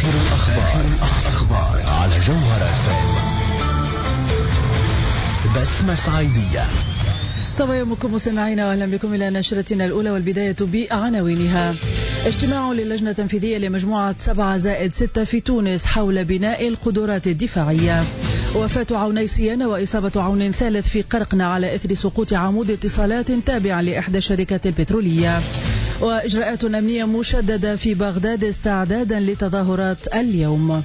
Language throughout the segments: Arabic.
آخر الأخبار على جوهر FM. بسمة صعيدية. طبعا يومكم مستمعينا، واهلا بكم الى نشرتنا الاولى، والبدايه بعناوينها. اجتماع للجنه التنفيذيه لمجموعه 7+6 في تونس حول بناء القدرات الدفاعيه. وفاة عوني سيانة وإصابة عون ثالث في قرقنة على إثر سقوط عمود اتصالات تابع لإحدى الشركات البترولية. وإجراءات أمنية مشددة في بغداد استعدادا لتظاهرات اليوم.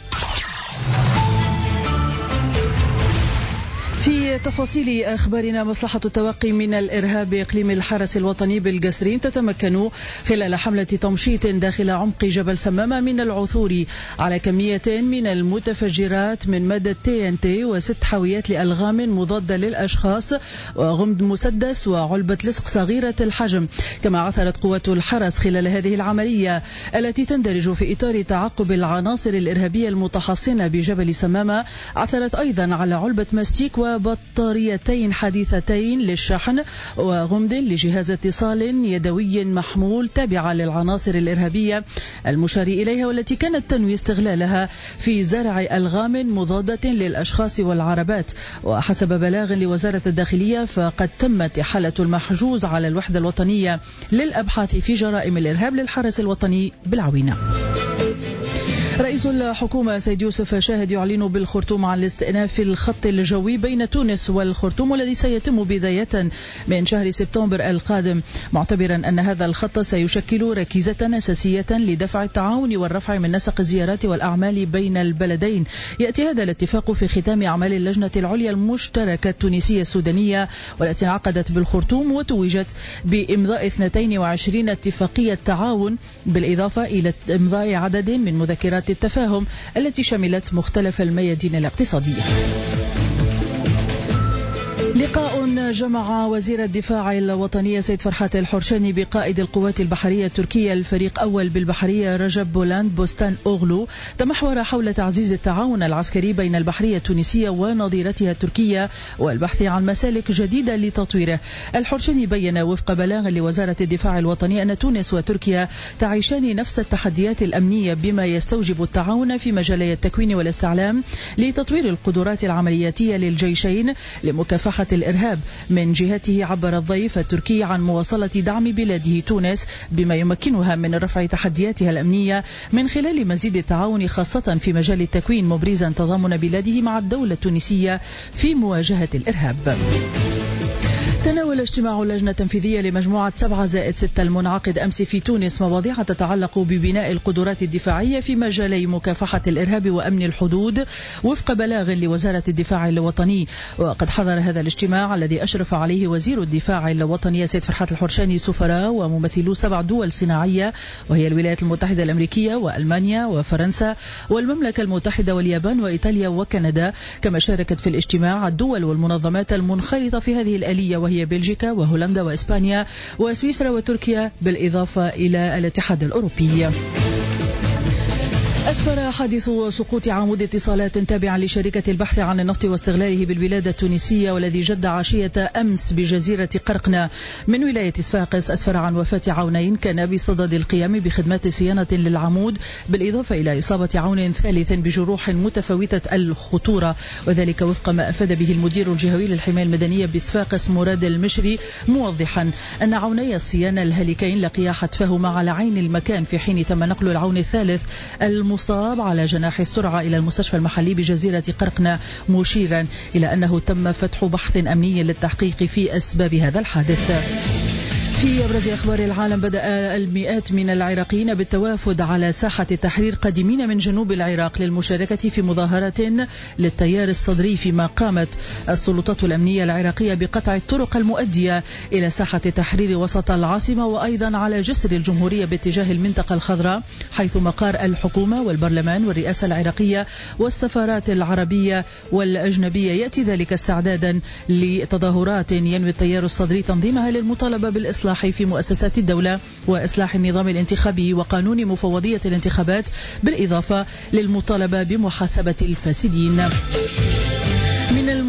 في تفاصيل أخبارنا، مصلحة التوقي من الإرهاب بإقليم الحرس الوطني بالقسرين تتمكن خلال حملة تمشيط داخل عمق جبل سمامة من العثور على كمية من المتفجرات من مادة TNT و6 حاويات لألغام مضادة للأشخاص وغمد مسدس وعلبة لصق صغيرة الحجم. كما عثرت قوات الحرس خلال هذه العملية التي تندرج في إطار تعقب العناصر الإرهابية المتحصنة بجبل سمامة، عثرت أيضا على علبة ماستيك وبطاريتين حديثتين للشحن وغمد لجهاز اتصال يدوي محمول تابعة للعناصر الإرهابية المشار إليها، والتي كانت تنوي استغلالها في زرع ألغام مضادة للأشخاص والعربات. وحسب بلاغ لوزارة الداخلية، فقد تمت إحالة المحجوز على الوحدة الوطنية للأبحاث في جرائم الإرهاب للحرس الوطني بالعوينة. رئيس الحكومة سيد يوسف شاهد يعلن بالخرطوم عن الاستئناف الخط الجوي بين تونس والخرطوم، والذي سيتم بداية من شهر سبتمبر القادم، معتبرا أن هذا الخط سيشكل ركيزة أساسية لدفع التعاون والرفع من نسق الزيارات والأعمال بين البلدين. يأتي هذا الاتفاق في ختام أعمال اللجنة العليا المشتركة التونسية السودانية، والتي انعقدت بالخرطوم وتوجت بإمضاء 22 اتفاقية تعاون، بالإضافة إلى إمضاء عدد من مذكرات التفاهم التي شملت مختلف الميادين الاقتصادية. لقاء جمع وزير الدفاع الوطني سيد فرحات الحرشاني بقائد القوات البحرية التركية الفريق أول بالبحرية رجب بولاند بوستان أوغلو، تمحور حول تعزيز التعاون العسكري بين البحرية التونسية ونظيرتها التركية والبحث عن مسالك جديدة لتطويره. الحرشاني بين وفق بلاغ لوزارة الدفاع الوطني أن تونس وتركيا تعيشان نفس التحديات الأمنية، بما يستوجب التعاون في مجالي التكوين والاستعلام لتطوير القدرات العملياتية للجيشين لمكافحة الإرهاب. من جهته عبر الضيف التركي عن مواصلة دعم بلاده تونس بما يمكنها من رفع تحدياتها الأمنية من خلال مزيد التعاون، خاصة في مجال التكوين، مبرزا تضامن بلاده مع الدولة التونسية في مواجهة الإرهاب. تناول اجتماع اللجنة التنفيذية لمجموعة 7+6 المنعقد أمس في تونس مواضيع تتعلق ببناء القدرات الدفاعية في مجالي مكافحة الإرهاب وأمن الحدود، وفق بلاغ لوزارة الدفاع الوطني. وقد حضر هذا الاجتماع الذي أشرف عليه وزير الدفاع الوطني سيد فرحات الحرشاني سفراء وممثلو 7 دول صناعية، وهي الولايات المتحدة الأمريكية وألمانيا وفرنسا والمملكة المتحدة واليابان وإيطاليا وكندا. كما شاركت في الاجتماع الدول والمنظمات المنخرطة في هذه الآلية، وهي بلجيكا وهولندا وإسبانيا وسويسرا وتركيا، بالإضافة إلى الاتحاد الأوروبي. أسفر حادث سقوط عمود اتصالات تابع لشركة البحث عن النفط واستغلاله بالبلاد التونسية والذي جد عشية أمس بجزيرة قرقنة من ولاية صفاقس، أسفر عن وفاة عونين كان بصدد القيام بخدمات صيانة للعمود، بالإضافة إلى إصابة عون ثالث بجروح متفاوتة الخطورة، وذلك وفق ما أفاد به المدير الجهوي للحماية المدنية بصفاقس مراد المشري، موضحا أن عوني الصيانة الهالكين لقيا حتفهما على عين المكان، في حين تم نقل العون الثالث المصاب على جناح السرعة إلى المستشفى المحلي بجزيرة قرقنة، مشيرا إلى أنه تم فتح بحث أمني للتحقيق في أسباب هذا الحادث. في أبرز أخبار العالم، بدأ المئات من العراقيين بالتوافد على ساحة التحرير قادمين من جنوب العراق للمشاركة في مظاهرات للتيار الصدري، فيما قامت السلطات الأمنية العراقية بقطع الطرق المؤدية إلى ساحة التحرير وسط العاصمة، وأيضا على جسر الجمهورية باتجاه المنطقة الخضراء، حيث مقار الحكومة والبرلمان والرئاسة العراقية والسفارات العربية والأجنبية. يأتي ذلك استعدادا لتظاهرات ينوي التيار الصدري تنظيمها للمطالبة بالإصلاح في مؤسسات الدولة وإصلاح النظام الانتخابي وقانون مفوضية الانتخابات، بالإضافة للمطالبة بمحاسبة الفاسدين. من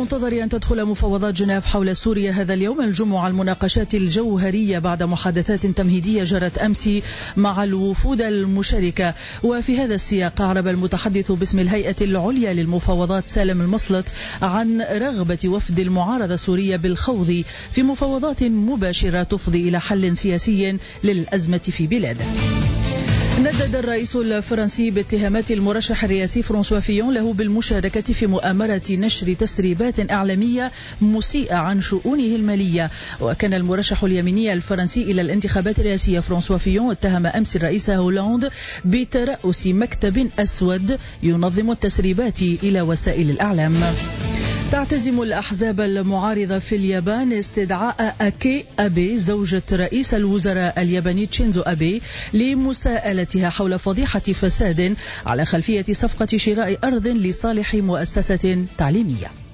المنتظر أن تدخل مفاوضات جنيف حول سوريا هذا اليوم الجمعة المناقشات الجوهرية بعد محادثات تمهيدية جرت أمس مع الوفود المشاركة. وفي هذا السياق أعرب المتحدث باسم الهيئة العليا للمفاوضات سالم المصلت عن رغبة وفد المعارضة السورية بالخوض في مفاوضات مباشرة تفضي إلى حل سياسي للأزمة في بلاده. ندد الرئيس الفرنسي باتهامات المرشح الرئاسي فرانسوا فيون له بالمشاركة في مؤامرة نشر تسريبات إعلامية مسيئة عن شؤونه المالية. وكان المرشح اليميني الفرنسي إلى الانتخابات الرئاسية فرانسوا فيون اتهم أمس الرئيس هولاند بترأس مكتب أسود ينظم التسريبات إلى وسائل الإعلام. تعتزم الأحزاب المعارضة في اليابان استدعاء أكي أبي زوجة رئيس الوزراء الياباني تشينزو أبي لمساءلتها حول فضيحة فساد على خلفية صفقة شراء أرض لصالح مؤسسة تعليمية.